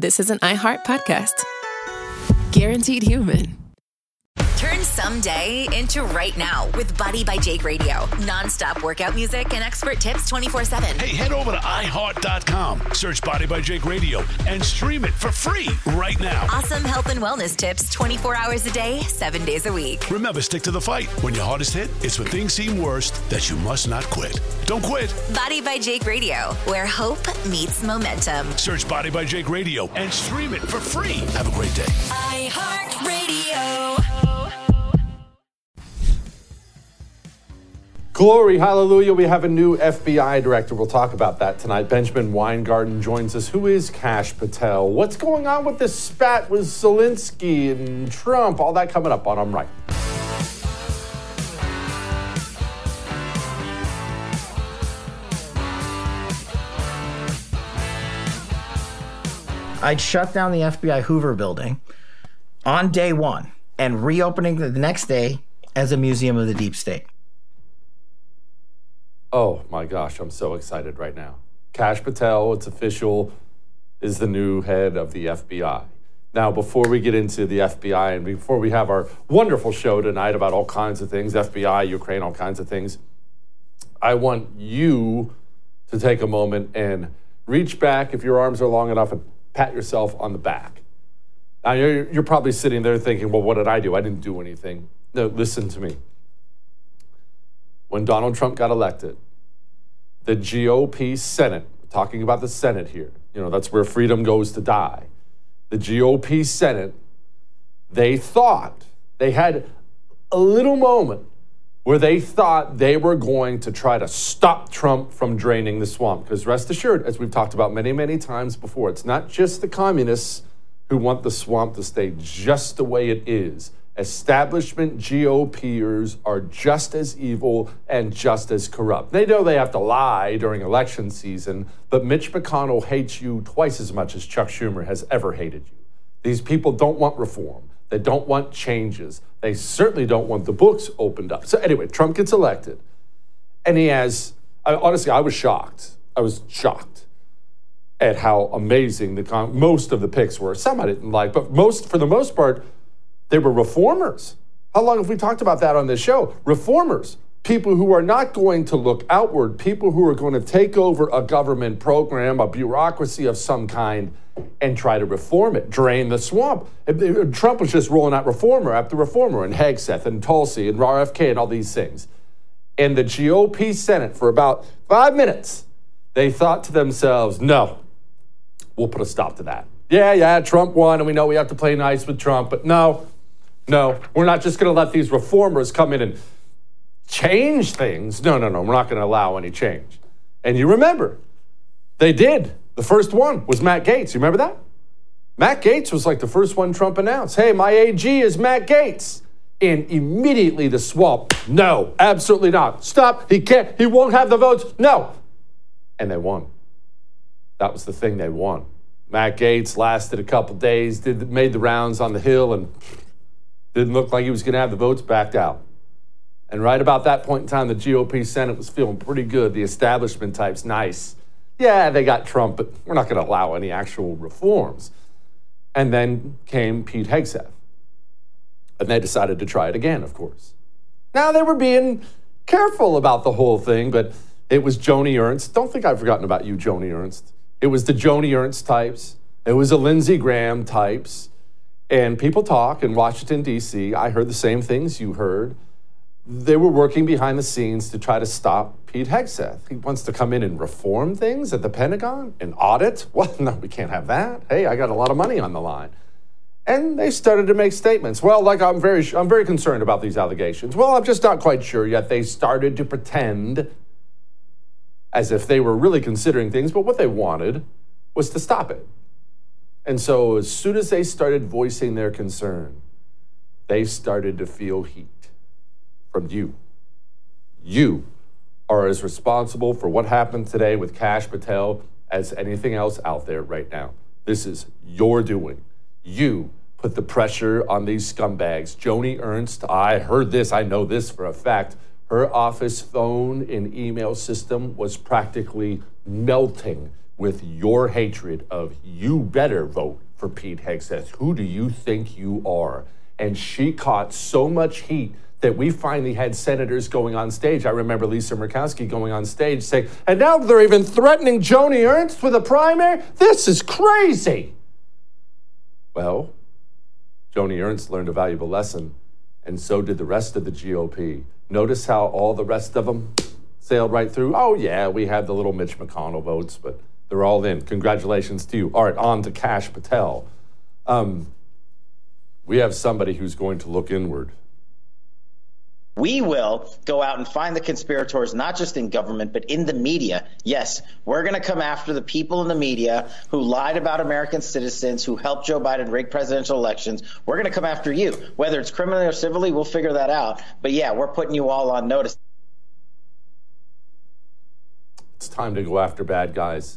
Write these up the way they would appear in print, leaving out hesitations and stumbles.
this is an iHeart podcast. Guaranteed human. Turn someday into right now with Body by Jake Radio. Non-stop workout music and expert tips 24/7. Hey, head over to iHeart.com, search Body by Jake Radio, and stream it for free right now. Awesome health and wellness tips 24 hours a day, 7 days a week. Remember, stick to the fight. When your hardest hit, it's when things seem worst that you must not quit. Don't quit. Body by Jake Radio, where hope meets momentum. Search Body by Jake Radio and stream it for free. Have a great day. iHeart Radio. Glory, hallelujah. We have a new FBI director. We'll talk about that tonight. Benjamin Weingarten joins us. Who is Kash Patel? What's going on with this spat with Zelensky and Trump? All that coming up on I'm Right. I'd shut down the FBI Hoover building on day one and reopening the next day as a museum of the deep state. Oh my gosh, I'm so excited right now. Kash Patel, it's official, is the new head of the FBI. Now, before we get into the FBI and before we have our wonderful show tonight about all kinds of things, FBI, Ukraine, all kinds of things, I want you to take a moment and reach back, if your arms are long enough, and pat yourself on the back. Now, you're probably sitting there thinking, well, what did I do? I didn't do anything. No, listen to me. When Donald Trump got elected, the GOP Senate, talking about the Senate here, that's where freedom goes to die. The GOP Senate, they had a little moment where they thought they were going to try to stop Trump from draining the swamp. Because rest assured, as we've talked about many, many times before, it's not just the communists who want the swamp to stay just the way it is. Establishment GOPers are just as evil and just as corrupt. They know they have to lie during election season, but Mitch McConnell hates you twice as much as Chuck Schumer has ever hated you. These people don't want reform. They don't want changes. They certainly don't want the books opened up. So anyway, Trump gets elected, and he has, honestly, I was shocked. I was shocked at how amazing most of the picks were. Some I didn't like, but for the most part, they were reformers. How long have we talked about that on this show? Reformers, people who are not going to look outward, people who are going to take over a government program, a bureaucracy of some kind, and try to reform it, drain the swamp. Trump was just rolling out reformer after reformer, and Hegseth and Tulsi and RFK and all these things. And the GOP Senate, for about 5 minutes, they thought to themselves, no, we'll put a stop to that. Yeah, Trump won, and we know we have to play nice with Trump, but no, we're not just going to let these reformers come in and change things. No, we're not going to allow any change. And you remember, they did. The first one was Matt Gaetz. You remember that? Matt Gaetz was like the first one Trump announced. Hey, my AG is Matt Gaetz. And immediately the swamp, no, absolutely not. Stop, he won't have the votes, no. And they won. That was the thing, they won. Matt Gaetz lasted a couple days, made the rounds on the Hill, and didn't look like he was going to have the votes backed out. And right about that point in time, the GOP Senate was feeling pretty good. The establishment type's nice. Yeah, they got Trump, but we're not going to allow any actual reforms. And then came Pete Hegseth. And they decided to try it again, of course. Now, they were being careful about the whole thing, but it was Joni Ernst. Don't think I've forgotten about you, Joni Ernst. It was the Joni Ernst types. It was the Lindsey Graham types. And people talk in Washington, D.C. I heard the same things you heard. They were working behind the scenes to try to stop Pete Hegseth. He wants to come in and reform things at the Pentagon and audit. Well, no, we can't have that. Hey, I got a lot of money on the line. And they started to make statements. Well, like I'm very concerned about these allegations. Well, I'm just not quite sure yet. They started to pretend as if they were really considering things, but what they wanted was to stop it. And so as soon as they started voicing their concern, they started to feel heat from you. You are as responsible for what happened today with Kash Patel as anything else out there right now. This is your doing. You put the pressure on these scumbags. Joni Ernst, I heard this, I know this for a fact. Her office phone and email system was practically melting with your hatred of you better vote for Pete Hegseth. Who do you think you are? And she caught so much heat that we finally had senators going on stage. I remember Lisa Murkowski going on stage saying, and now they're even threatening Joni Ernst with a primary? This is crazy. Well, Joni Ernst learned a valuable lesson, and so did the rest of the GOP. Notice how all the rest of them sailed right through? Oh, yeah, we had the little Mitch McConnell votes, but they're all in. Congratulations to you. All right, on to Kash Patel. We have somebody who's going to look inward. We will go out and find the conspirators, not just in government, but in the media. Yes, we're going to come after the people in the media who lied about American citizens, who helped Joe Biden rig presidential elections. We're going to come after you. Whether it's criminally or civilly, we'll figure that out. But yeah, we're putting you all on notice. It's time to go after bad guys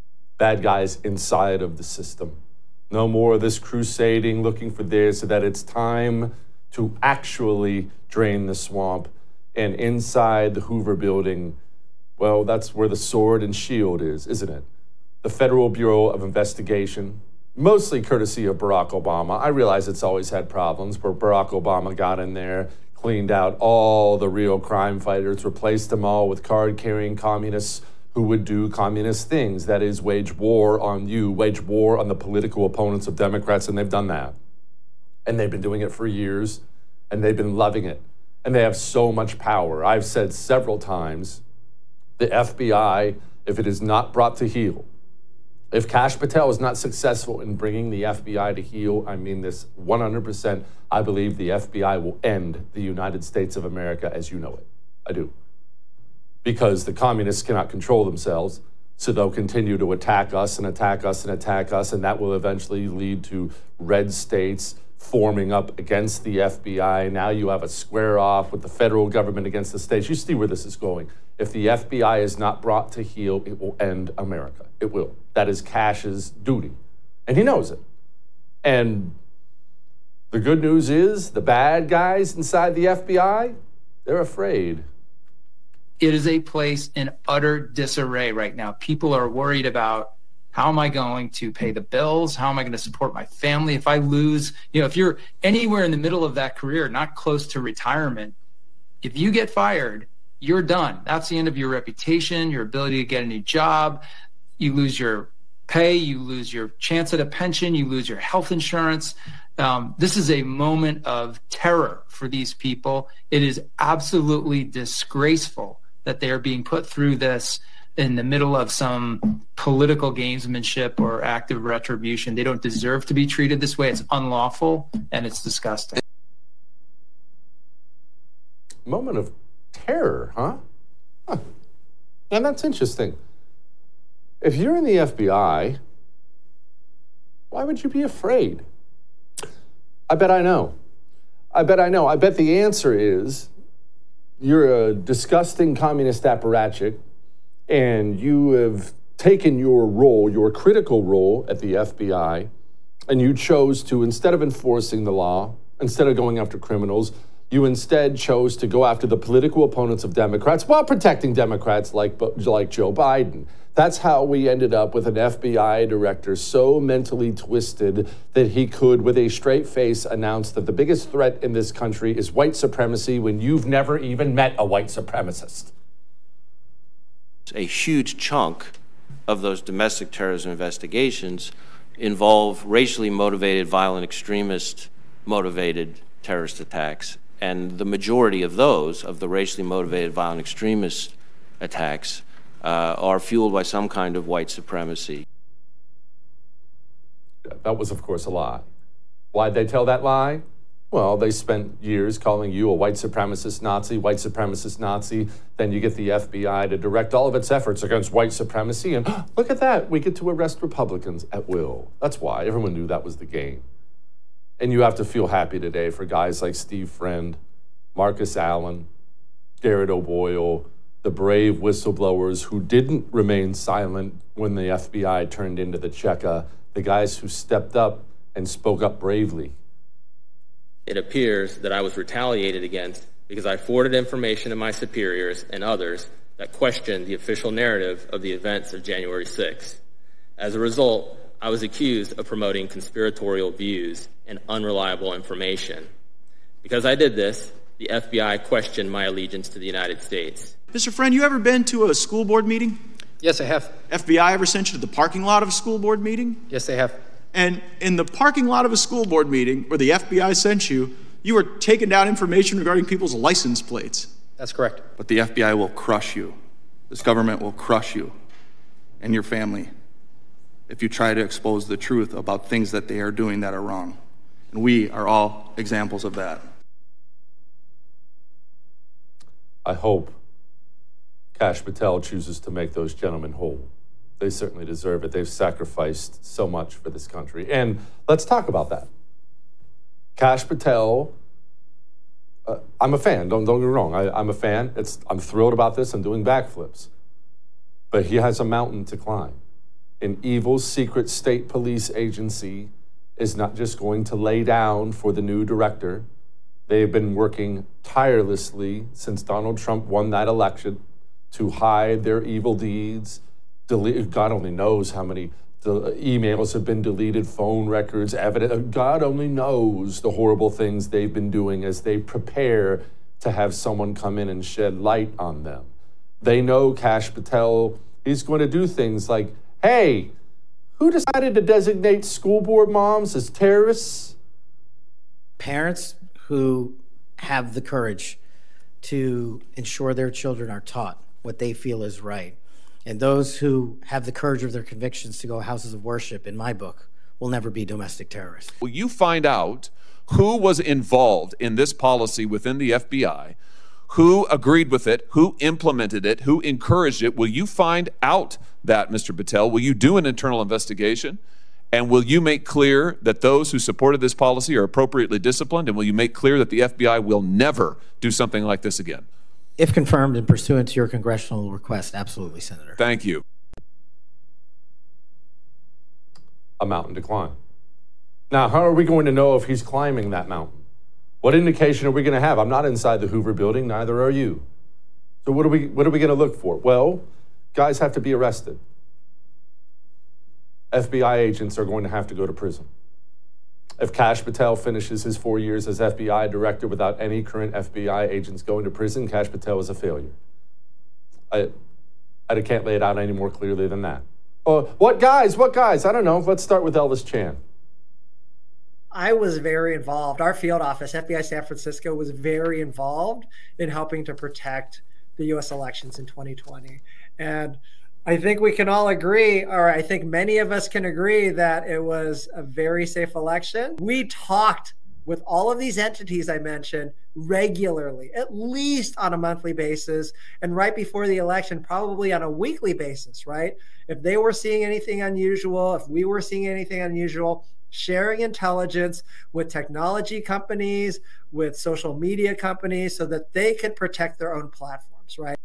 inside of the system. No more of this crusading, looking for this, so that it's time to actually drain the swamp. And inside the Hoover building, well, that's where the sword and shield is, isn't it? The Federal Bureau of Investigation, mostly courtesy of Barack Obama. I realize it's always had problems, but Barack Obama got in there, cleaned out all the real crime fighters, replaced them all with card-carrying communists who would do communist things. That is, wage war on you, wage war on the political opponents of Democrats, and they've done that. And they've been doing it for years, and they've been loving it. And they have so much power. I've said several times, the FBI, if it is not brought to heel, if Kash Patel is not successful in bringing the FBI to heel, I mean this 100%, I believe the FBI will end the United States of America as you know it. I do. Because the communists cannot control themselves, so they'll continue to attack us and attack us and attack us, and that will eventually lead to red states forming up against the FBI. Now you have a square off with the federal government against the states. You see where this is going. If the FBI is not brought to heel, it will end America. It will. That is Kash's duty, and he knows it. And the good news is the bad guys inside the FBI, they're afraid. It is a place in utter disarray right now. People are worried about, how am I going to pay the bills? How am I going to support my family? If I lose, if you're anywhere in the middle of that career, not close to retirement, if you get fired, you're done. That's the end of your reputation, your ability to get a new job. You lose your pay, you lose your chance at a pension, you lose your health insurance. This is a moment of terror for these people. It is absolutely disgraceful that they are being put through this in the middle of some political gamesmanship or active retribution. They don't deserve to be treated this way. It's unlawful, and it's disgusting. Moment of terror, huh? And that's interesting. If you're in the FBI, why would you be afraid? I bet I know. I bet the answer is you're a disgusting communist apparatchik, and you have taken your role, your critical role at the FBI, and you chose to, instead of enforcing the law, instead of going after criminals, you instead chose to go after the political opponents of Democrats while protecting Democrats like Joe Biden. That's how we ended up with an FBI director so mentally twisted that he could, with a straight face, announce that the biggest threat in this country is white supremacy when you've never even met a white supremacist. A huge chunk of those domestic terrorism investigations involve racially motivated, violent, extremist motivated terrorist attacks. And the majority of those, of the racially motivated, violent, extremist attacks, are fueled by some kind of white supremacy. That was, of course, a lie. Why'd they tell that lie? Well, they spent years calling you a white supremacist Nazi. Then you get the FBI to direct all of its efforts against white supremacy. And look at that, we get to arrest Republicans at will. That's why everyone knew that was the game. And you have to feel happy today for guys like Steve Friend, Marcus Allen, Garrett O'Boyle, the brave whistleblowers who didn't remain silent when the FBI turned into the Cheka, the guys who stepped up and spoke up bravely. It appears that I was retaliated against because I forwarded information to my superiors and others that questioned the official narrative of the events of January 6th. As a result, I was accused of promoting conspiratorial views and unreliable information. Because I did this, the FBI questioned my allegiance to the United States. Mr. Friend, you ever been to a school board meeting? Yes, I have. FBI ever sent you to the parking lot of a school board meeting? Yes, they have. And in the parking lot of a school board meeting where the FBI sent you, you were taking down information regarding people's license plates. That's correct. But the FBI will crush you. This government will crush you and your family if you try to expose the truth about things that they are doing that are wrong. And we are all examples of that. I hope Kash Patel chooses to make those gentlemen whole. They certainly deserve it. They've sacrificed so much for this country. And let's talk about that. Kash Patel, I'm a fan. Don't get me wrong. I'm a fan. I'm thrilled about this. I'm doing backflips. But he has a mountain to climb. An evil secret state police agency is not just going to lay down for the new director. They've been working tirelessly since Donald Trump won that election to hide their evil deeds. God only knows how many emails have been deleted, phone records, evidence. God only knows the horrible things they've been doing as they prepare to have someone come in and shed light on them. They know Kash Patel is going to do things like, hey, who decided to designate school board moms as terrorists? Parents who have the courage to ensure their children are taught what they feel is right. And those who have the courage of their convictions to go houses of worship, in my book, will never be domestic terrorists. Will you find out who was involved in this policy within the FBI, who agreed with it, who implemented it, who encouraged it? Will you find out that, Mr. Patel? Will you do an internal investigation? And will you make clear that those who supported this policy are appropriately disciplined? And will you make clear that the FBI will never do something like this again? If confirmed and pursuant to your congressional request, absolutely, Senator. Thank you. A mountain to climb. Now, how are we going to know if he's climbing that mountain? What indication are we going to have? I'm not inside the Hoover building, neither are you. So what are we going to look for? Well, guys have to be arrested. FBI agents are going to have to go to prison. If Kash Patel finishes his 4 years as FBI director without any current FBI agents going to prison, Kash Patel is a failure. I can't lay it out any more clearly than that. Oh, what guys? I don't know. Let's start with Elvis Chan. I was very involved. Our field office, FBI San Francisco, was very involved in helping to protect the U.S. elections in 2020. And I think we can all agree, or I think many of us can agree, that it was a very safe election. We talked with all of these entities I mentioned regularly, at least on a monthly basis, and right before the election, probably on a weekly basis, right? If they were seeing anything unusual, if we were seeing anything unusual, sharing intelligence with technology companies, with social media companies, so that they could protect their own platforms, right?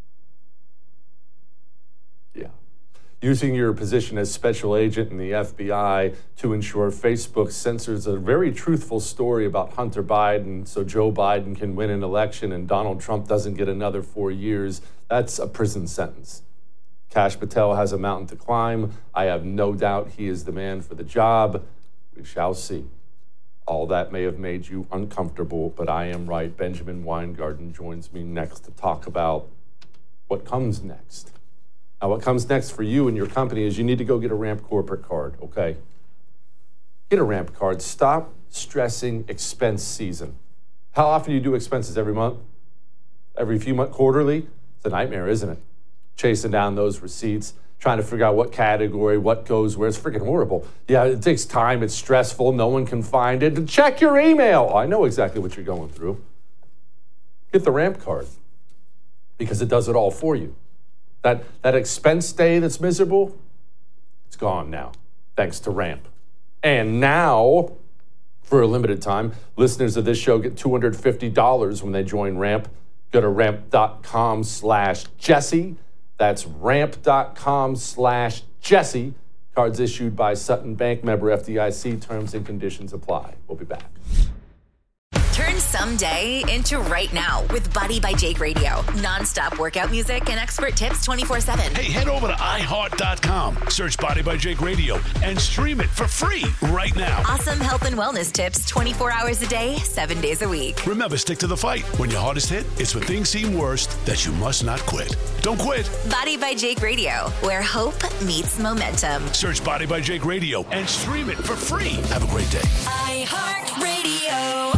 Yeah. Using your position as special agent in the FBI to ensure Facebook censors a very truthful story about Hunter Biden so Joe Biden can win an election and Donald Trump doesn't get another 4 years, that's a prison sentence. Kash Patel has a mountain to climb. I have no doubt he is the man for the job. We shall see. All that may have made you uncomfortable, but I am right. Benjamin Weingarten joins me next to talk about what comes next. Now, what comes next for you and your company is you need to go get a Ramp corporate card, okay? Get a Ramp card. Stop stressing expense season. How often do you do expenses? Every month? Every few months? Quarterly? It's a nightmare, isn't it? Chasing down those receipts, trying to figure out what category, what goes where. It's freaking horrible. Yeah, it takes time. It's stressful. No one can find it. Check your email. I know exactly what you're going through. Get the Ramp card because it does it all for you. That expense day that's miserable, it's gone now, thanks to Ramp. And now, for a limited time, listeners of this show get $250 when they join Ramp. Go to ramp.com/Jesse. That's ramp.com/Jesse. Cards issued by Sutton Bank, member FDIC. Terms and conditions apply. We'll be back. Turn Turn someday into right now with Body by Jake Radio. Non-stop workout music and expert tips 24/7. Hey, head over to iHeart.com, search Body by Jake Radio, and stream it for free right now. Awesome health and wellness tips 24 hours a day, 7 days a week. Remember, stick to the fight. When your heart is hit, it's when things seem worst that you must not quit. Don't quit. Body by Jake Radio, where hope meets momentum. Search Body by Jake Radio and stream it for free. Have a great day. iHeartRadio.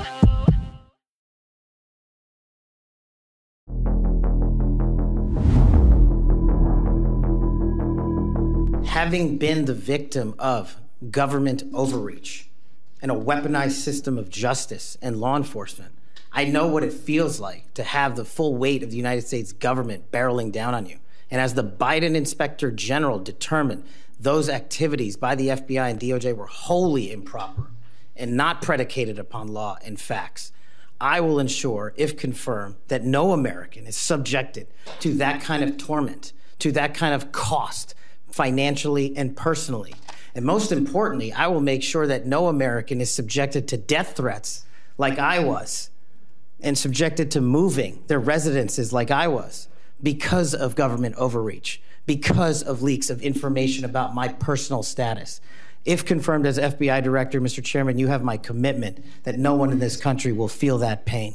Having been the victim of government overreach and a weaponized system of justice and law enforcement, I know what it feels like to have the full weight of the United States government barreling down on you. And as the Biden Inspector General determined, those activities by the FBI and DOJ were wholly improper and not predicated upon law and facts. I will ensure, if confirmed, that no American is subjected to that kind of torment, to that kind of cost, financially and personally. And most importantly, I will make sure that no American is subjected to death threats like I was, and subjected to moving their residences like I was, because of government overreach, because of leaks of information about my personal status. If confirmed as FBI director, Mr. Chairman, you have my commitment that no one in this country will feel that pain.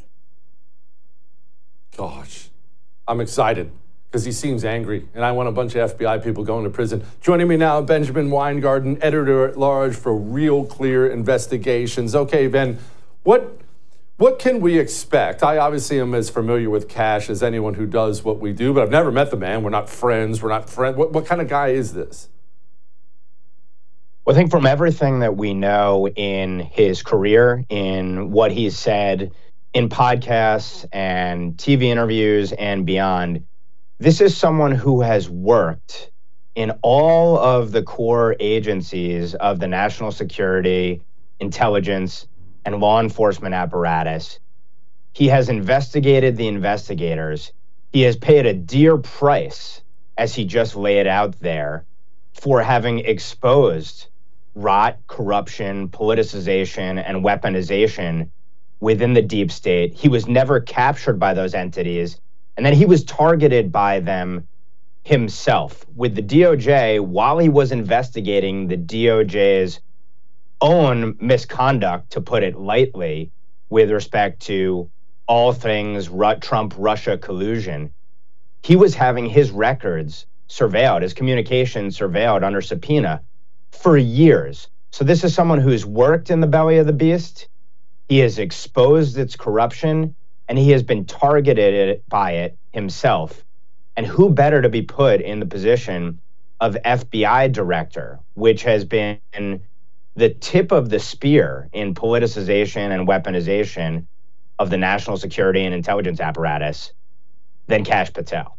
Gosh, I'm excited because he seems angry, and I want a bunch of FBI people going to prison. Joining me now, Benjamin Weingarten, editor-at-large for Real Clear Investigations. Okay, Ben, what can we expect? I obviously am as familiar with Kash as anyone who does what we do, but I've never met the man. We're not friends. What kind of guy is this? Well, I think from everything that we know in his career, in what he's said in podcasts and TV interviews and beyond, this is someone who has worked in all of the core agencies of the national security, intelligence, and law enforcement apparatus. He has investigated the investigators. He has paid a dear price, as he just laid out there, for having exposed rot, corruption, politicization, and weaponization within the deep state. He was never captured by those entities, and then he was targeted by them himself. With the DOJ, while he was investigating the DOJ's own misconduct, to put it lightly, with respect to all things Trump-Russia collusion, he was having his records surveilled, his communications surveilled under subpoena for years. So this is someone who's worked in the belly of the beast. He has exposed its corruption, and he has been targeted by it himself. And who better to be put in the position of FBI director, which has been the tip of the spear in politicization and weaponization of the national security and intelligence apparatus, than Kash Patel.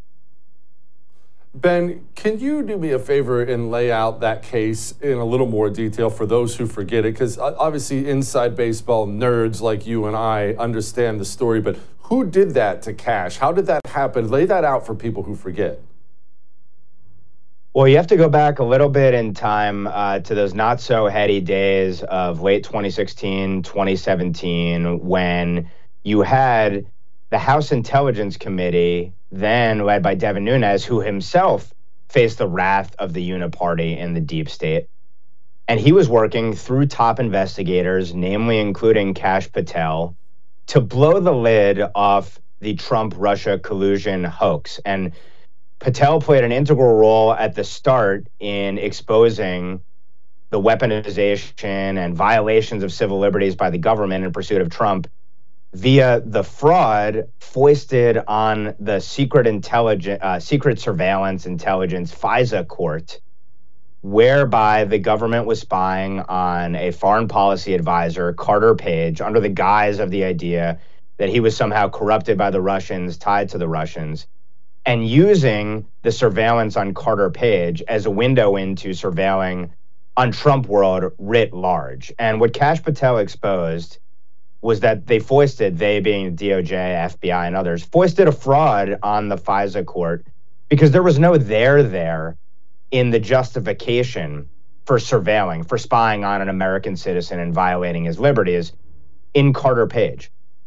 Ben, can you do me a favor and lay out that case in a little more detail for those who forget it? Because obviously inside baseball nerds like you and I understand the story, but who did that to Kash? How did that happen? Lay that out for people who forget. Well, you have to go back a little bit in time to those not so heady days of late 2016, 2017, when you had the House Intelligence Committee, then led by Devin Nunes, who himself faced the wrath of the Uniparty and the deep state. And he was working through top investigators, namely including Kash Patel, to blow the lid off the Trump-Russia collusion hoax. And Patel played an integral role at the start in exposing the weaponization and violations of civil liberties by the government in pursuit of Trump via the fraud foisted on the secret surveillance intelligence FISA court, whereby the government was spying on a foreign policy advisor, Carter Page, under the guise of the idea that he was somehow corrupted by the Russians, tied to the Russians, and using the surveillance on Carter Page as a window into surveilling on Trump world writ large. And what Kash Patel exposed was that they being DOJ, FBI, and others, foisted a fraud on the FISA court because there was no there in the justification for surveilling, for spying on an American citizen and violating his liberties. in Carter Page.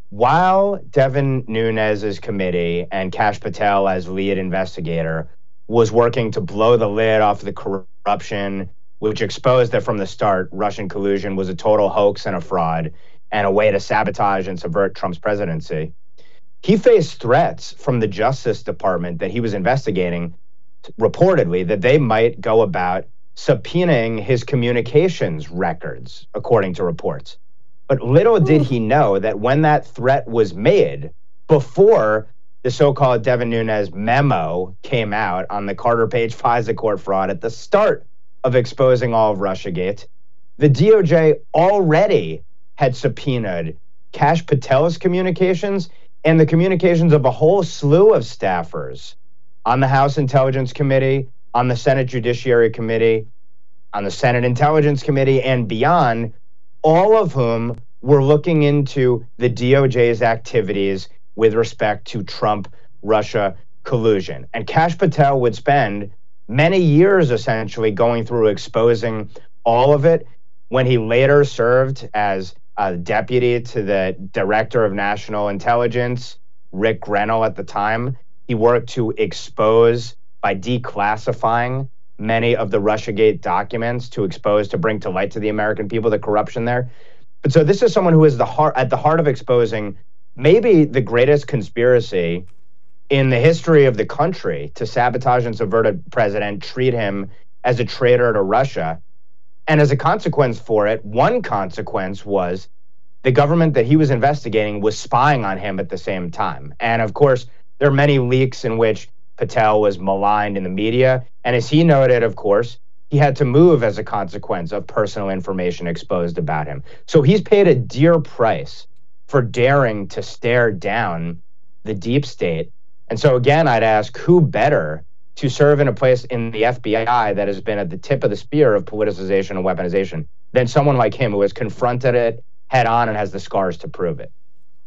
While Devin Nunes's committee and Kash Patel as lead investigator was working to blow the lid off the corruption, which exposed that from the start, Russian collusion was a total hoax and a fraud and a way to sabotage and subvert Trump's presidency, he faced threats from the Justice Department that he was investigating, reportedly, that they might go about subpoenaing his communications records, according to reports. But little did he know that when that threat was made, before the so-called Devin Nunes memo came out on the Carter Page FISA court fraud at the start of exposing all of Russiagate, the DOJ already had subpoenaed Kash Patel's communications and the communications of a whole slew of staffers on the House Intelligence Committee, on the Senate Judiciary Committee, on the Senate Intelligence Committee, and beyond, all of whom were looking into the DOJ's activities with respect to Trump-Russia collusion. And Kash Patel would spend many years essentially going through exposing all of it. When he later served as a deputy to the Director of National Intelligence, Rick Grenell at the time, he worked to expose by declassifying many of the Russiagate documents to expose, to bring to light to the American people the corruption there. But so this is someone who is at the heart of exposing maybe the greatest conspiracy in the history of the country to sabotage and subvert a president, treat him as a traitor to Russia. And as a consequence for it, one consequence was the government that he was investigating was spying on him at the same time. And of course, there are many leaks in which Patel was maligned in the media. And as he noted, of course, he had to move as a consequence of personal information exposed about him. So he's paid a dear price for daring to stare down the deep state. And so again, I'd ask, who better to serve in a place in the FBI that has been at the tip of the spear of politicization and weaponization than someone like him who has confronted it head on and has the scars to prove it?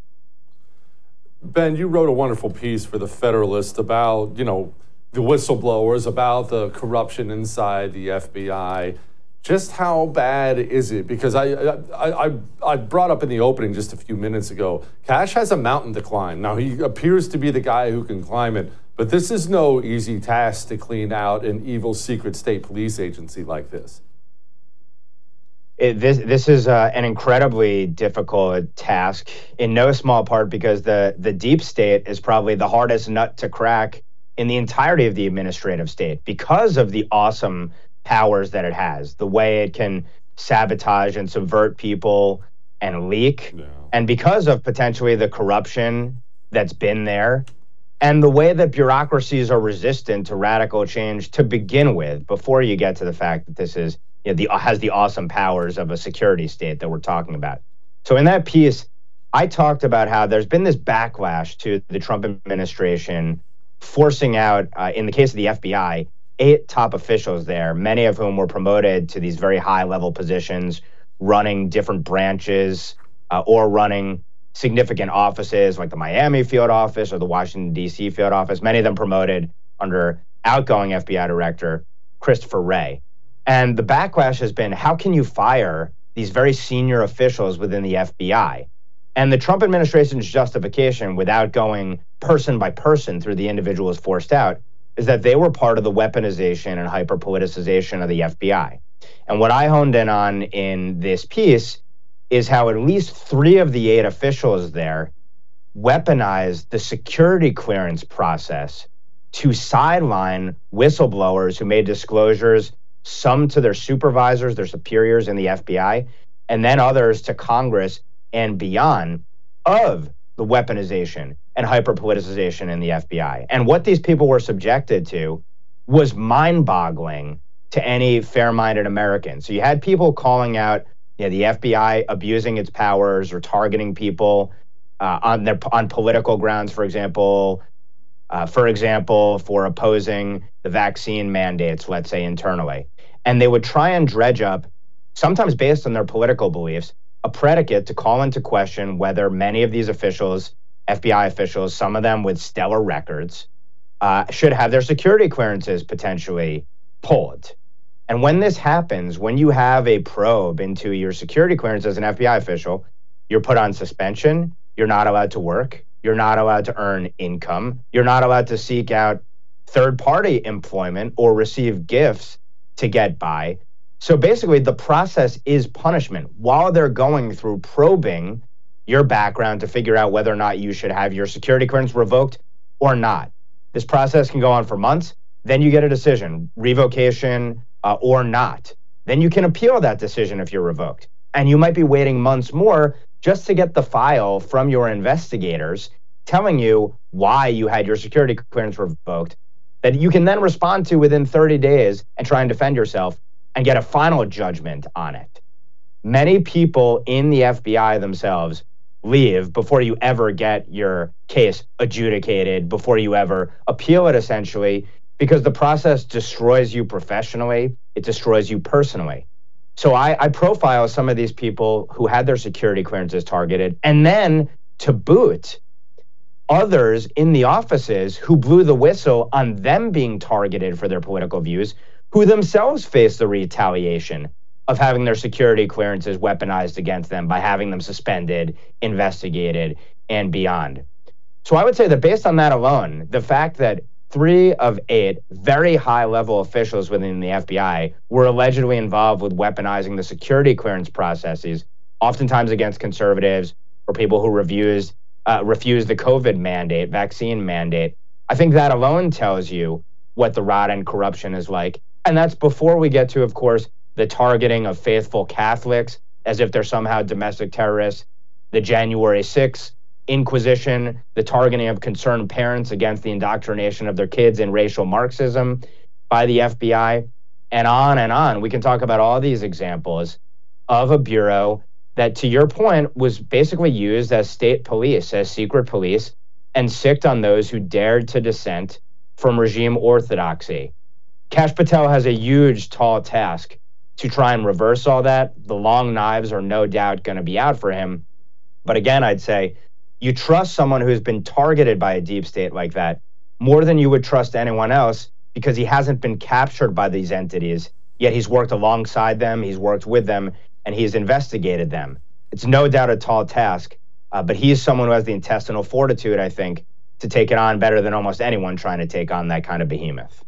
Ben, you wrote a wonderful piece for the Federalist about, the whistleblowers, about the corruption inside the FBI. Just how bad is it? Because I brought up in the opening just a few minutes ago, Kash has a mountain to climb. Now, he appears to be the guy who can climb it, but this is no easy task to clean out an evil secret state police agency like this. This is an incredibly difficult task, in no small part because the deep state is probably the hardest nut to crack in the entirety of the administrative state because of the awesome powers that it has, the way it can sabotage and subvert people and leak, and because of potentially the corruption that's been there, and the way that bureaucracies are resistant to radical change to begin with, before you get to the fact that this is has the awesome powers of a security state that we're talking about. So in that piece, I talked about how there's been this backlash to the Trump administration forcing out, in the case of the FBI, 8 top officials there, many of whom were promoted to these very high-level positions, running different branches or running significant offices like the Miami field office or the Washington, D.C. field office, many of them promoted under outgoing FBI Director Christopher Wray. And the backlash has been, how can you fire these very senior officials within the FBI? And the Trump administration's justification, without going person by person through the individuals forced out, is that they were part of the weaponization and hyper-politicization of the FBI. And what I honed in on in this piece is how at least 3 of the 8 officials there weaponized the security clearance process to sideline whistleblowers who made disclosures, some to their supervisors, their superiors in the FBI, and then others to Congress and beyond, of the weaponization and hyper-politicization in the FBI. And what these people were subjected to was mind-boggling to any fair-minded American. So you had people calling out the FBI abusing its powers or targeting people on political grounds, for example, for opposing the vaccine mandates, let's say internally. And they would try and dredge up, sometimes based on their political beliefs, a predicate to call into question whether many of these officials, FBI officials, some of them with stellar records, should have their security clearances potentially pulled. And when this happens, when you have a probe into your security clearance as an FBI official, you're put on suspension. You're not allowed to work. You're not allowed to earn income. You're not allowed to seek out third-party employment or receive gifts to get by. So basically, the process is punishment while they're going through probing your background to figure out whether or not you should have your security clearance revoked or not. This process can go on for months. Then you get a decision, revocation or not. Then you can appeal that decision if you're revoked. And you might be waiting months more just to get the file from your investigators telling you why you had your security clearance revoked, that you can then respond to within 30 days and try and defend yourself and get a final judgment on it. Many people in the FBI themselves leave before you ever get your case adjudicated, before you ever appeal it, essentially, because the process destroys you professionally, it destroys you personally. So I profile some of these people who had their security clearances targeted, and then to boot, others in the offices who blew the whistle on them being targeted for their political views, who themselves face the retaliation of having their security clearances weaponized against them by having them suspended, investigated, and beyond. So I would say that based on that alone, the fact that 3 of 8 very high-level officials within the FBI were allegedly involved with weaponizing the security clearance processes, oftentimes against conservatives or people who refused the COVID mandate, vaccine mandate. I think that alone tells you what the rot and corruption is like. And that's before we get to, of course, the targeting of faithful Catholics as if they're somehow domestic terrorists, the January 6th Inquisition, the targeting of concerned parents against the indoctrination of their kids in racial Marxism by the FBI, and on and on. We can talk about all these examples of a bureau that, to your point, was basically used as state police, as secret police, and sicked on those who dared to dissent from regime orthodoxy. Kash Patel has a huge, tall task to try and reverse all that. The long knives are no doubt going to be out for him. But again, I'd say you trust someone who's been targeted by a deep state like that more than you would trust anyone else because he hasn't been captured by these entities, yet he's worked alongside them, he's worked with them, and he's investigated them. It's no doubt a tall task, but he's someone who has the intestinal fortitude, I think, to take it on better than almost anyone trying to take on that kind of behemoth.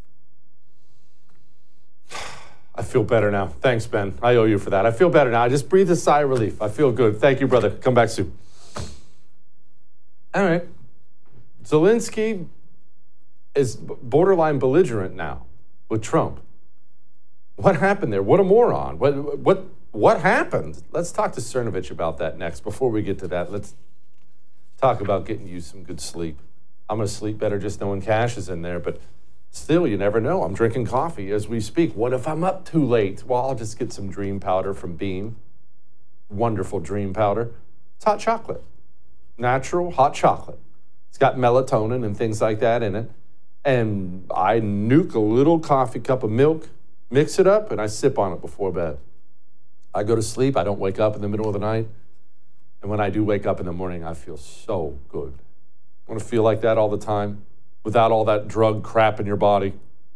I feel better now. Thanks, Ben. I owe you for that. I feel better now. I just breathed a sigh of relief. I feel good. Thank you, brother. Come back soon. All right. Zelensky is borderline belligerent now with Trump. What happened there? What a moron. What happened? Let's talk to Cernovich about that next. Before we get to that, let's talk about getting you some good sleep. I'm going to sleep better just knowing Kash is in there, but still, you never know. I'm drinking coffee as we speak. What if I'm up too late? Well, I'll just get some Dream Powder from Beam. Wonderful Dream Powder. It's hot chocolate. Natural hot chocolate. It's got melatonin and things like that in it. And I nuke a little coffee cup of milk, mix it up, and I sip on it before bed. I go to sleep. I don't wake up in the middle of the night. And when I do wake up in the morning, I feel so good. I want to feel like that all the time without all that drug crap in your body.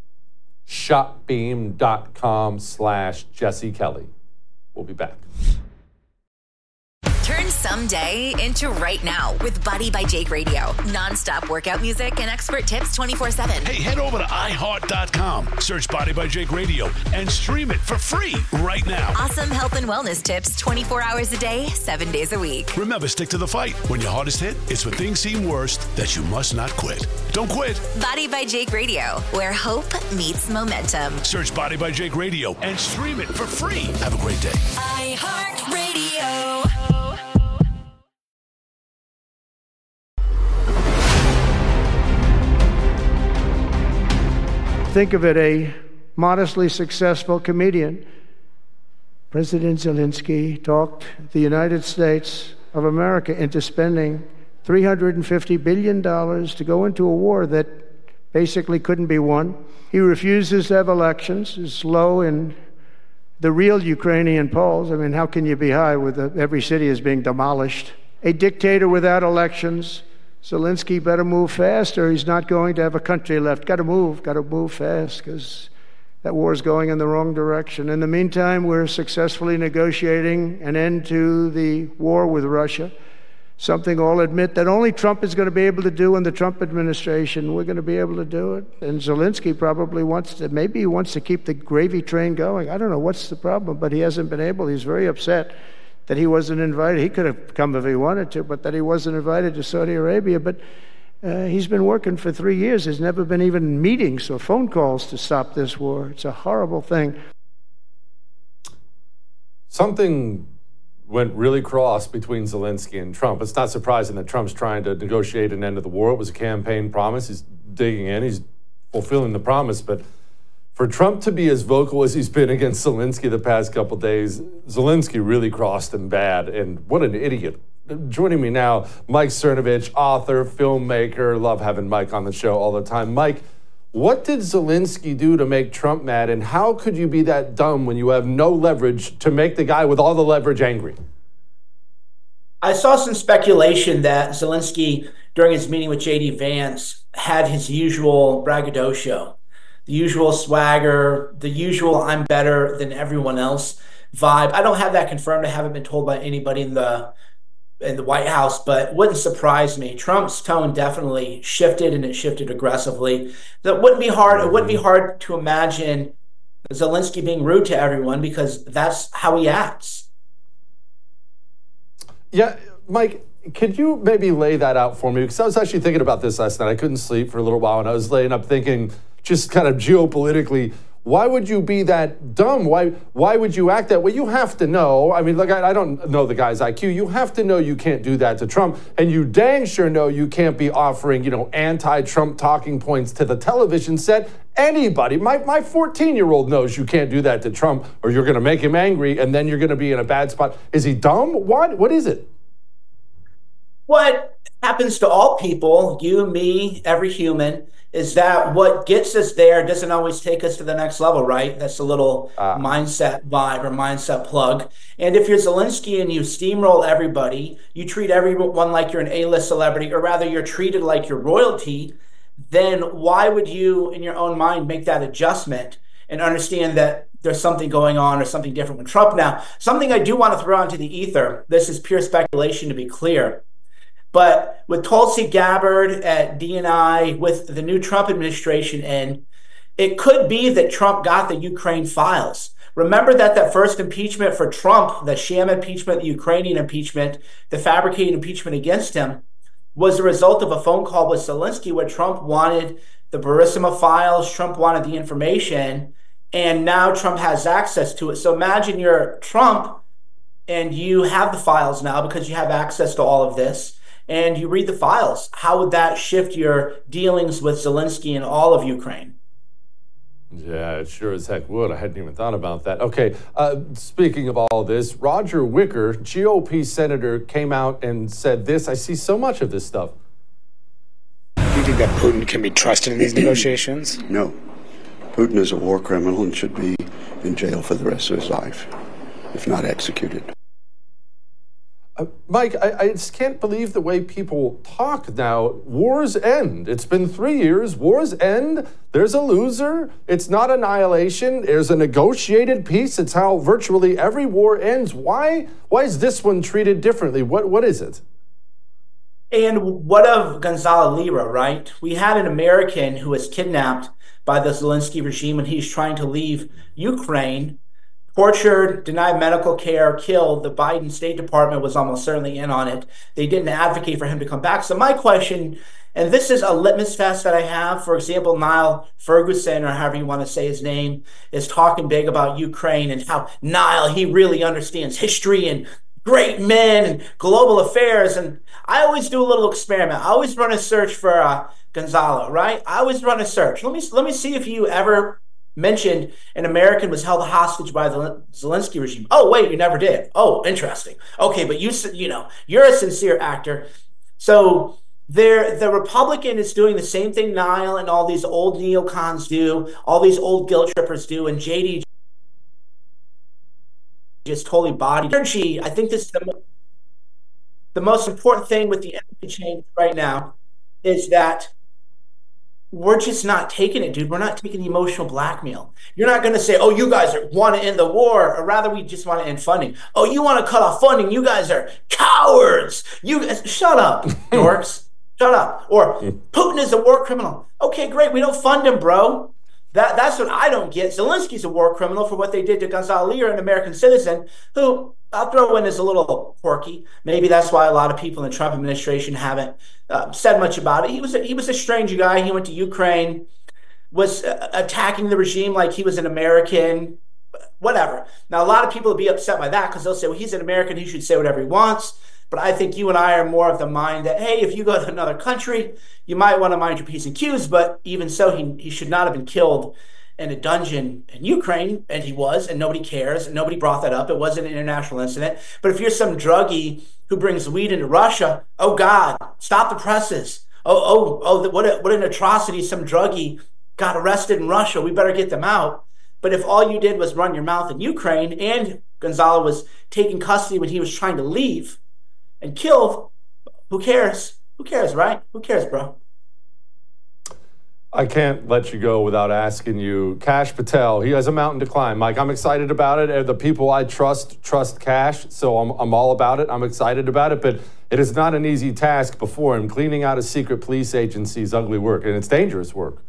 Shopbeam.com/Jesse Kelly. We'll be back. Turn someday into right now with Body by Jake Radio. Non-stop workout music and expert tips 24/7. Hey, head over to iHeart.com. Search Body by Jake Radio and stream it for free right now. Awesome health and wellness tips 24 hours a day, 7 days a week. Remember, stick to the fight. When your heart is hit, it's when things seem worst that you must not quit. Don't quit. Body by Jake Radio, where hope meets momentum. Search Body by Jake Radio and stream it for free. Have a great day. iHeart Radio. Think of it, a modestly successful comedian. President Zelensky talked the United States of America into spending $350 billion to go into a war that basically couldn't be won. He refuses to have elections, is low in the real Ukrainian polls. I mean, how can you be high with every city is being demolished? A dictator without elections. Zelensky better move fast or he's not going to have a country left. Got to move fast because That war is going in the wrong direction. In the meantime, we're successfully negotiating an end to the war with Russia, something I'll admit that only Trump is going to be able to do in the Trump administration. We're going to be able to do it. And Zelensky probably maybe he wants to keep the gravy train going. I don't know what's the problem, but he hasn't been able. He's very upset that he wasn't invited. He could have come if he wanted to, but that he wasn't invited to Saudi Arabia. But he's been working for 3 years. There's never been even meetings or phone calls to stop this war. It's a horrible thing. Something went really cross between Zelensky and Trump. It's not surprising that Trump's trying to negotiate an end to the war. It was a campaign promise. He's digging in. He's fulfilling the promise. But for Trump to be as vocal as he's been against Zelensky the past couple of days, Zelensky really crossed him bad. And what an idiot. Joining me now, Mike Cernovich, author, filmmaker. Love having Mike on the show all the time. Mike, what did Zelensky do to make Trump mad, and how could you be that dumb when you have no leverage to make the guy with all the leverage angry? I saw some speculation that Zelensky, during his meeting with J.D. Vance, had his usual braggadocio, the usual swagger, the usual I'm better than everyone else vibe. I don't have that confirmed. I haven't been told by anybody in the White House, but it wouldn't surprise me. Trump's tone definitely shifted, and it shifted aggressively. That wouldn't be hard. It wouldn't be hard to imagine Zelensky being rude to everyone, because that's how he acts. Yeah, Mike, could you maybe lay that out for me? Because I was actually thinking about this last night. I couldn't sleep for a little while, and I was laying up thinking, just kind of geopolitically, why would you be that dumb? Why would you act that way? You have to know. I mean, look, I don't know the guy's IQ. You have to know you can't do that to Trump. And you dang sure know you can't be offering, anti-Trump talking points to the television set. Anybody, my 14-year-old knows you can't do that to Trump, or you're going to make him angry, and then you're going to be in a bad spot. Is he dumb? What is it? What happens to all people, you, me, every human, is that what gets us there doesn't always take us to the next level, right? That's a little mindset vibe or mindset plug. And if you're Zelensky and you steamroll everybody, you treat everyone like you're an A-list celebrity, or rather you're treated like you're royalty, then why would you, in your own mind, make that adjustment and understand that there's something going on or something different with Trump? Now, something I do want to throw into the ether, this is pure speculation to be clear, but with Tulsi Gabbard at DNI, with the new Trump administration in, it could be that Trump got the Ukraine files. Remember that first impeachment for Trump, the sham impeachment, the Ukrainian impeachment, the fabricated impeachment against him, was a result of a phone call with Zelensky where Trump wanted the Burisma files, Trump wanted the information, and now Trump has access to it. So imagine you're Trump and you have the files now because you have access to all of this, and you read the files. How would that shift your dealings with Zelensky and all of Ukraine? Yeah, it sure as heck would. I hadn't even thought about that. Okay, speaking of all this, Roger Wicker, GOP senator, came out and said this. I see so much of this stuff. Do you think that Putin can be trusted in these negotiations? No. Putin is a war criminal and should be in jail for the rest of his life, if not executed. Mike, I just can't believe the way people talk now. Wars end. It's been 3 years. Wars end. There's a loser. It's not annihilation. There's a negotiated peace. It's how virtually every war ends. Why is this one treated differently? What is it? And what of Gonzalo Lira, right? We had an American who was kidnapped by the Zelensky regime when he's trying to leave Ukraine, tortured, denied medical care, killed. The Biden State Department was almost certainly in on it. They didn't advocate for him to come back. So my question, and this is a litmus test that I have, for example, Niall Ferguson, or however you want to say his name, is talking big about Ukraine and how Niall, he really understands history and great men and global affairs. And I always do a little experiment. I always run a search for Gonzalo, right? I always run a search. Let me see if you ever mentioned an American was held hostage by the Zelensky regime. Oh, wait, you never did. Oh, interesting. Okay, but you're a sincere actor. So the Republican is doing the same thing Niall and all these old neocons do, all these old guilt trippers do, and JD just totally bodied energy. I think this is the most important thing with the energy change right now is that we're just not taking it, dude. We're not taking the emotional blackmail. You're not going to say, oh, you guys want to end the war, or rather we just want to end funding. Oh, you want to cut off funding. You guys are cowards. You guys, shut up, dorks. Shut up. Or Putin is a war criminal. Okay, great. We don't fund him, bro. That's what I don't get. Zelensky's a war criminal for what they did to Gonzalo Lira, an American citizen, who I'll throw in as a little quirky. Maybe that's why a lot of people in the Trump administration haven't said much about it. He was a strange guy. He went to Ukraine, was attacking the regime like he was an American, whatever. Now, a lot of people will be upset by that because they'll say, well, he's an American. He should say whatever he wants. But I think you and I are more of the mind that, hey, if you go to another country, you might want to mind your P's and Q's. But even so, he should not have been killed in a dungeon in Ukraine, and he was, and nobody cares, and nobody brought that up. It wasn't an international incident. But if you're some druggie who brings weed into Russia, oh God, stop the presses. What an atrocity! Some druggie got arrested in Russia. We better get them out. But if all you did was run your mouth in Ukraine, and Gonzalo was taking custody when he was trying to leave and killed, who cares? Who cares, right? Who cares, bro? I can't let you go without asking you, Kash Patel, he has a mountain to climb. Mike, I'm excited about it. The people I trust Kash, so I'm all about it. I'm excited about it, but it is not an easy task before him. Cleaning out a secret police agency's ugly work, and it's dangerous work.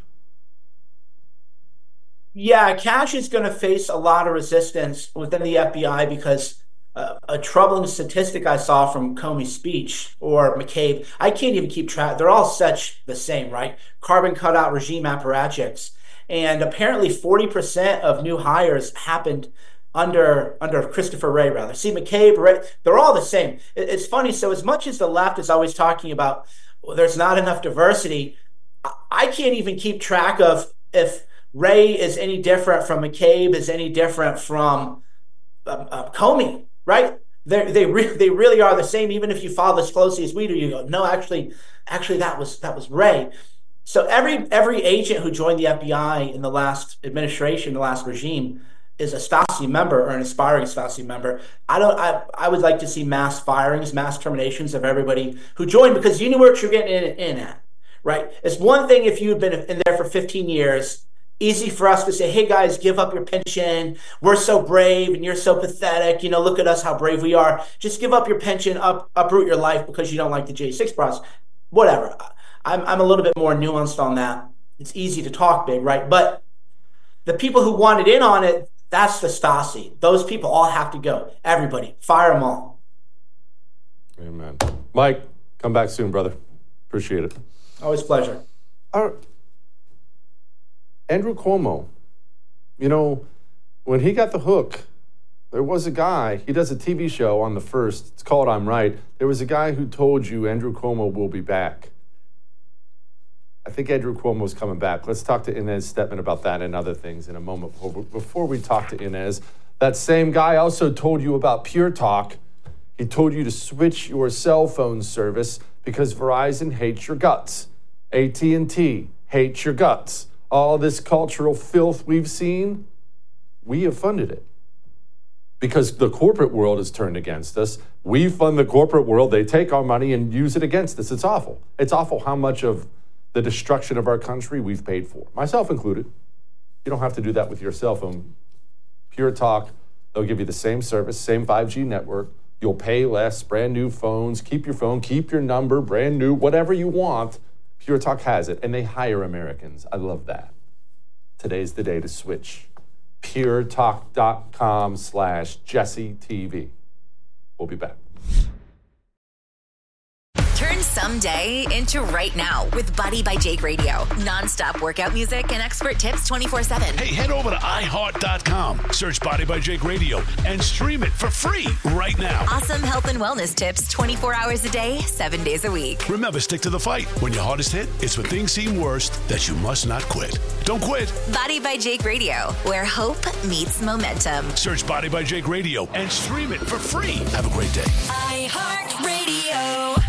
Yeah, Kash is going to face a lot of resistance within the FBI because a troubling statistic I saw from Comey's speech or McCabe, I can't even keep track. They're all such the same, right? Carbon cutout regime apparatchiks. And apparently 40% of new hires happened under Christopher Wray, rather. See, McCabe, Wray, they're all the same. It's funny. So as much as the left is always talking about, well, there's not enough diversity, I can't even keep track of if Wray is any different from McCabe, is any different from Comey. Right? They really are the same. Even if you follow as closely as we do, you go, no, actually, that was Wray. So every agent who joined the FBI in the last administration, the last regime, is a Stasi member or an aspiring Stasi member. I would like to see mass firings, mass terminations of everybody who joined because you knew what you're getting in at. Right? It's one thing if you've been in there for 15 years. Easy for us to say, hey guys, give up your pension. We're so brave and you're so pathetic. Look at us, how brave we are. Just give up your pension, uproot your life because you don't like the J6 process. Whatever. I'm a little bit more nuanced on that. It's easy to talk big, right? But the people who wanted in on it, that's the Stasi. Those people all have to go. Everybody, fire them all. Amen. Mike, come back soon, brother. Appreciate it. Always a pleasure. Andrew Cuomo, when he got the hook, there was a guy, he does a TV show on the First, it's called I'm Right. There was a guy who told you Andrew Cuomo will be back. I think Andrew Cuomo's coming back. Let's talk to Inez Stepman about that and other things in a moment. Before we talk to Inez, that same guy also told you about Pure Talk. He told you to switch your cell phone service because Verizon hates your guts. AT&T hates your guts. All this cultural filth we've seen, we have funded it. Because the corporate world has turned against us. We fund the corporate world. They take our money and use it against us. It's awful. It's awful how much of the destruction of our country we've paid for, myself included. You don't have to do that with your cell phone. Pure Talk, they'll give you the same service, same 5G network. You'll pay less, brand new phones. Keep your phone, keep your number, brand new, whatever you want. Pure Talk has it, and they hire Americans. I love that. Today's the day to switch. puretalk.com/JesseTV. We'll be back. Turn someday into right now with Body by Jake Radio. Non-stop workout music and expert tips 24/7. Hey, head over to iHeart.com, search Body by Jake Radio, and stream it for free right now. Awesome health and wellness tips 24 hours a day, 7 days a week. Remember, stick to the fight. When your heart is hit, it's when things seem worst that you must not quit. Don't quit. Body by Jake Radio, where hope meets momentum. Search Body by Jake Radio and stream it for free. Have a great day. iHeartRadio.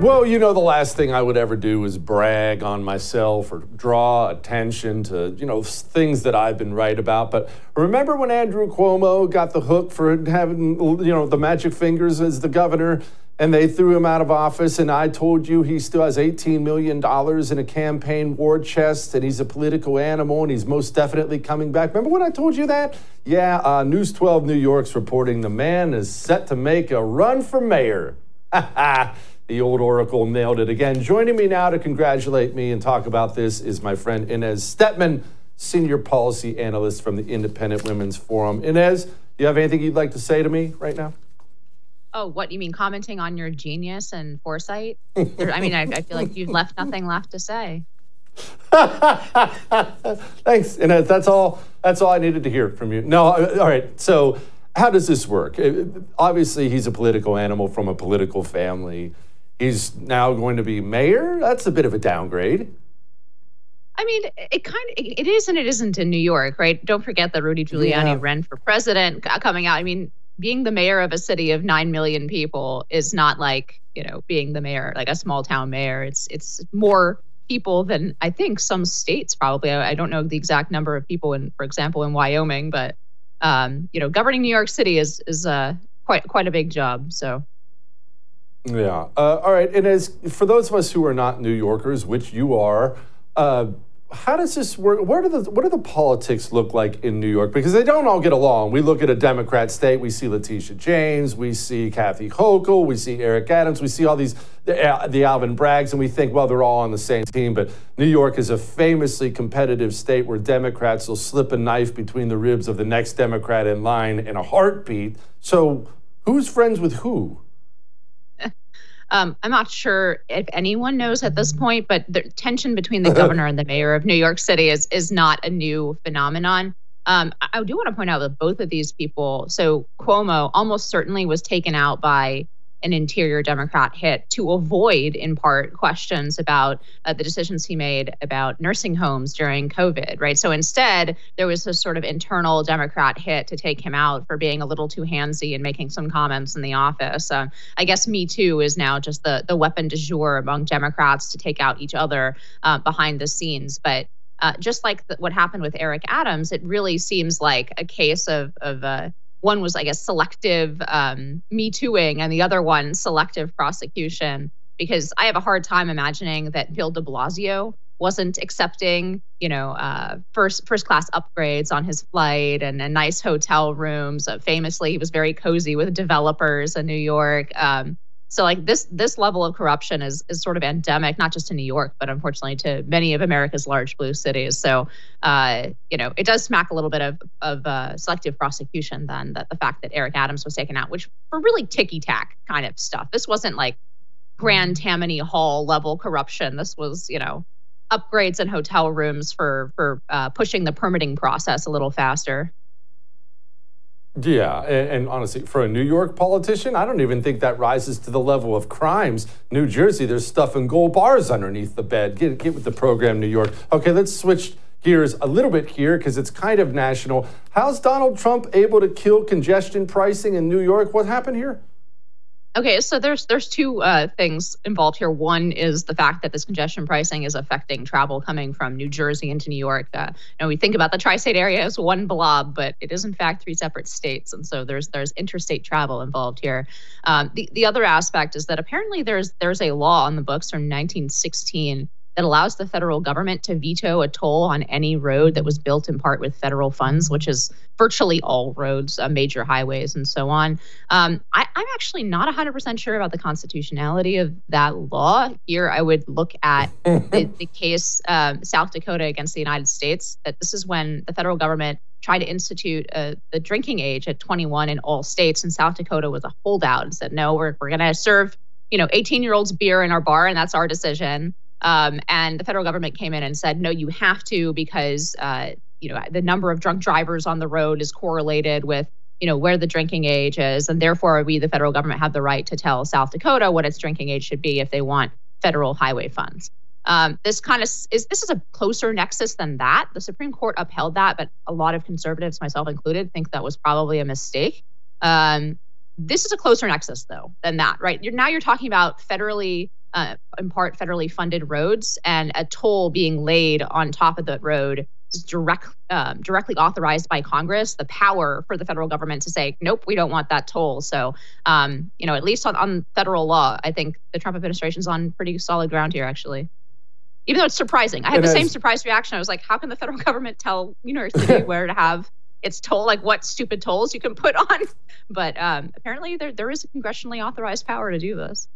Well, you know, the last thing I would ever do is brag on myself or draw attention to, you know, things that I've been right about. But remember when Andrew Cuomo got the hook for having, you know, the magic fingers as the governor, and they threw him out of office, and I told you he still has $18 million in a campaign war chest, and he's a political animal, and he's most definitely coming back. Remember when I told you that? Yeah, News 12 New York's reporting the man is set to make a run for mayor. The old oracle nailed it again. Joining me now to congratulate me and talk about this is my friend Inez Stepman, senior policy analyst from the Independent Women's Forum. Inez, you have anything you'd like to say to me right now? Oh, what, you mean commenting on your genius and foresight? I mean, I feel like you've left nothing left to say. Thanks, Inez. That's all I needed to hear from you. No, all right. So how does this work? Obviously, he's a political animal from a political family. He's now going to be mayor? That's a bit of a downgrade. I mean, it is and it isn't in New York, right? Don't forget that Rudy Giuliani ran for president coming out. I mean, being the mayor of a city of 9 million people is not like, you know, being the mayor, like a small town mayor. It's more people than I think some states probably. I don't know the exact number of people in, for example, in Wyoming, but you know, governing New York City is quite a big job. So. Yeah. All right. And as for those of us who are not New Yorkers, which you are, how does this work? What do the politics look like in New York? Because they don't all get along. We look at a Democrat state, we see Letitia James, we see Kathy Hochul, we see Eric Adams, we see all these, the Alvin Braggs, and we think, well, they're all on the same team. But New York is a famously competitive state where Democrats will slip a knife between the ribs of the next Democrat in line in a heartbeat. So who's friends with who? I'm not sure if anyone knows at this point, but the tension between the governor and the mayor of New York City is not a new phenomenon. I do want to point out that both of these people, so Cuomo almost certainly was taken out by an interior Democrat hit to avoid, in part, questions about the decisions he made about nursing homes during COVID, right? So instead, there was this sort of internal Democrat hit to take him out for being a little too handsy and making some comments in the office. I guess Me Too is now just the weapon du jour among Democrats to take out each other behind the scenes. But just like what happened with Eric Adams, it really seems like a case of one was, I guess, selective Me Tooing, and the other one selective prosecution. Because I have a hard time imagining that Bill de Blasio wasn't accepting, you know, first class upgrades on his flight and nice hotel rooms. Famously, he was very cozy with developers in New York. So like this level of corruption is sort of endemic, not just to New York, but unfortunately to many of America's large blue cities. So, you know, it does smack a little bit of selective prosecution then, that the fact that Eric Adams was taken out, which for really ticky-tack kind of stuff. This wasn't like Grand Tammany Hall level corruption. This was, you know, upgrades in hotel rooms for pushing the permitting process a little faster. Yeah, and honestly, for a New York politician, I don't even think that rises to the level of crimes. New Jersey, there's stuff in gold bars underneath the bed. Get with the program, New York. Okay, let's switch gears a little bit here because it's kind of national. How's Donald Trump able to kill congestion pricing in New York? What happened here? Okay, so there's two things involved here. One is the fact that this congestion pricing is affecting travel coming from New Jersey into New York. You know, we think about the tri-state area as one blob, but it is in fact 3 separate states, and so there's interstate travel involved here. The other aspect is that apparently there's a law on the books from 1916 that allows the federal government to veto a toll on any road that was built in part with federal funds, which is virtually all roads, major highways, and so on. I'm actually not 100% sure about the constitutionality of that law. Here, I would look at the case South Dakota against the United States. That this is when the federal government tried to institute the drinking age at 21 in all states, and South Dakota was a holdout and said, no, we're going to serve 18-year-olds beer in our bar, and that's our decision. And the federal government came in and said, no, you have to, because, the number of drunk drivers on the road is correlated with, where the drinking age is. And therefore, we, the federal government, have the right to tell South Dakota what its drinking age should be if they want federal highway funds. This is a closer nexus than that. The Supreme Court upheld that, but a lot of conservatives, myself included, think that was probably a mistake. This is a closer nexus, though, than that, right? You're talking about federally in part federally funded roads, and a toll being laid on top of the road is directly authorized by Congress, the power for the federal government to say, nope, we don't want that toll. So, at least on federal law, I think the Trump administration's on pretty solid ground here, actually. Even though it's surprising. I had the same surprise reaction. I was like, how can the federal government tell New York City where to have its toll, like what stupid tolls you can put on? But apparently there is a congressionally authorized power to do this.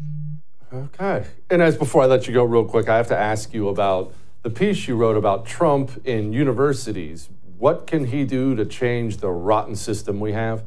Okay. And as before I let you go real quick, I have to ask you about the piece you wrote about Trump in universities. What can he do to change the rotten system we have?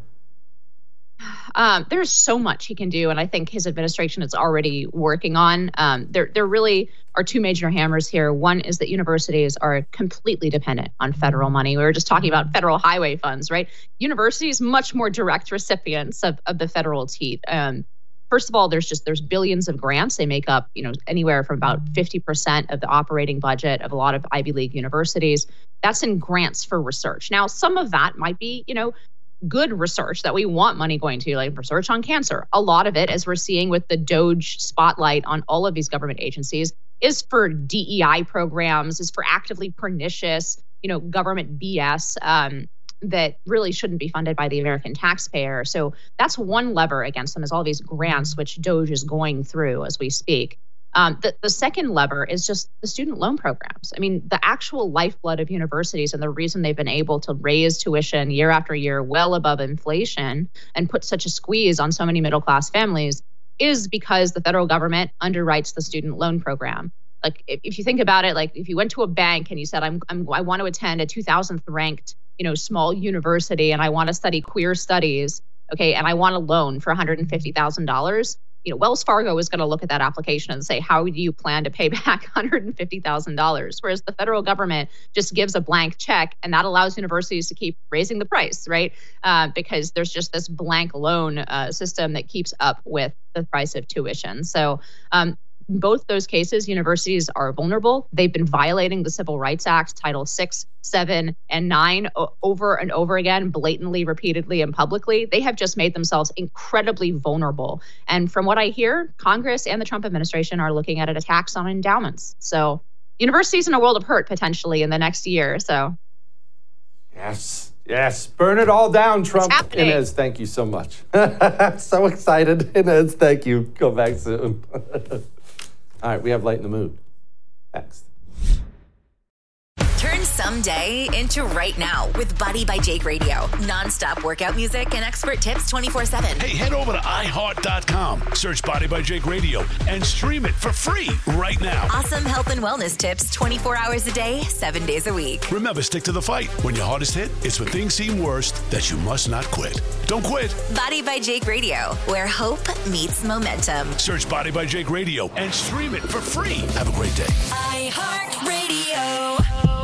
There's so much he can do, and I think his administration is already working on. There really are two major hammers here. One is that universities are completely dependent on federal money. We were just talking about federal highway funds, right? Universities, much more direct recipients of the federal teat. First of all, there's billions of grants. They make up, anywhere from about 50% of the operating budget of a lot of Ivy League universities. That's in grants for research. Now, some of that might be, good research that we want money going to, like research on cancer. A lot of it, as we're seeing with the DOGE spotlight on all of these government agencies, is for DEI programs, is for actively pernicious, government BS that really shouldn't be funded by the American taxpayer. So that's one lever against them, is all these grants, which DOGE is going through as we speak. The second lever is just the student loan programs. I mean, the actual lifeblood of universities and the reason they've been able to raise tuition year after year well above inflation and put such a squeeze on so many middle-class families is because the federal government underwrites the student loan program. Like, if you think about it, like if you went to a bank and you said, I want to attend a 2000th ranked, small university and I want to study queer studies, okay, and I want a loan for $150,000, Wells Fargo is going to look at that application and say, how do you plan to pay back $150,000? Whereas the federal government just gives a blank check, and that allows universities to keep raising the price, right? Because there's just this blank loan system that keeps up with the price of tuition. So in both those cases, universities are vulnerable. They've been violating the Civil Rights Act, Title 6, 7, and 9 over and over again, blatantly, repeatedly, and publicly. They have just made themselves incredibly vulnerable. And from what I hear, Congress and the Trump administration are looking at a tax on endowments. So universities in a world of hurt potentially in the next year. So Yes. Burn it all down, Trump. Inez, thank you so much. So excited. Inez, thank you. Go back soon. All right, we have Light in the Mood. Next. Turn someday into right now with Body by Jake Radio. Non-stop workout music and expert tips 24/7. Hey, head over to iHeart.com, search Body by Jake Radio, and stream it for free right now. Awesome health and wellness tips 24 hours a day, 7 days a week. Remember, stick to the fight. When your heart is hit, it's when things seem worst that you must not quit. Don't quit. Body by Jake Radio, where hope meets momentum. Search Body by Jake Radio and stream it for free. Have a great day. iHeart Radio.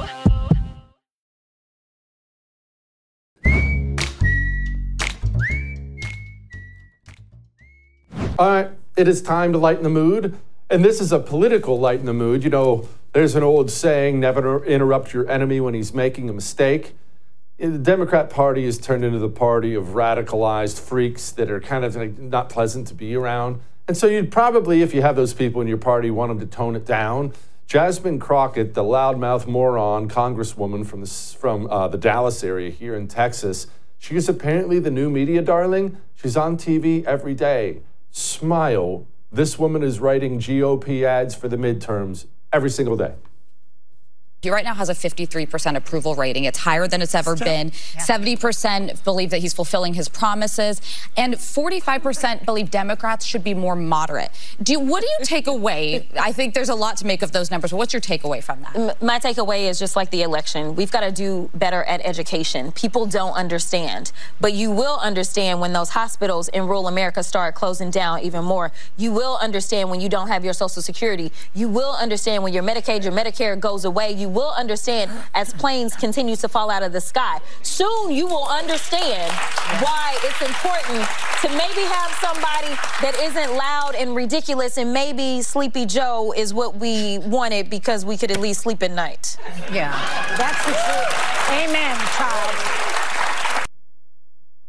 All right, it is time to lighten the mood. And this is a political lighten the mood. There's an old saying, never interrupt your enemy when he's making a mistake. The Democrat Party has turned into the party of radicalized freaks that are kind of not pleasant to be around. And so you'd probably, if you have those people in your party, want them to tone it down. Jasmine Crockett, the loudmouth moron congresswoman from the Dallas area here in Texas, she is apparently the new media darling. She's on TV every day. Smile. This woman is writing GOP ads for the midterms every single day. He right now has a 53% approval rating. It's higher than it's ever been. 70% believe that he's fulfilling his promises, and 45% believe Democrats should be more moderate. What do you take away? I think there's a lot to make of those numbers. What's your takeaway from that? My takeaway is just like the election. We've got to do better at education. People don't understand, but you will understand when those hospitals in rural America start closing down even more. You will understand when you don't have your Social Security. You will understand when your Medicaid, your Medicare goes away. You will understand as planes continue to fall out of the sky. Soon you will understand why it's important to maybe have somebody that isn't loud and ridiculous, and maybe Sleepy Joe is what we wanted because we could at least sleep at night. Yeah, that's the truth. Amen, child.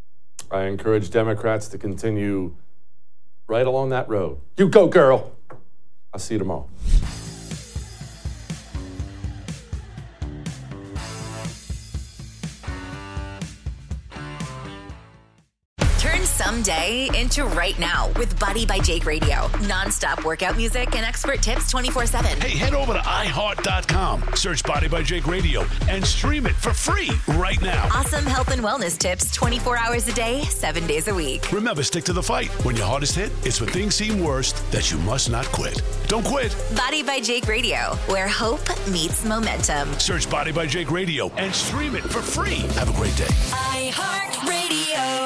I encourage Democrats to continue right along that road. You go, girl. I'll see you tomorrow. Turn someday into right now with Body by Jake Radio. Non-stop workout music and expert tips 24/7. Hey, head over to iHeart.com, search Body by Jake Radio, and stream it for free right now. Awesome health and wellness tips 24 hours a day, 7 days a week. Remember, stick to the fight. When your hardest hit, it's when things seem worst that you must not quit. Don't quit. Body by Jake Radio, where hope meets momentum. Search Body by Jake Radio and stream it for free. Have a great day. iHeart Radio.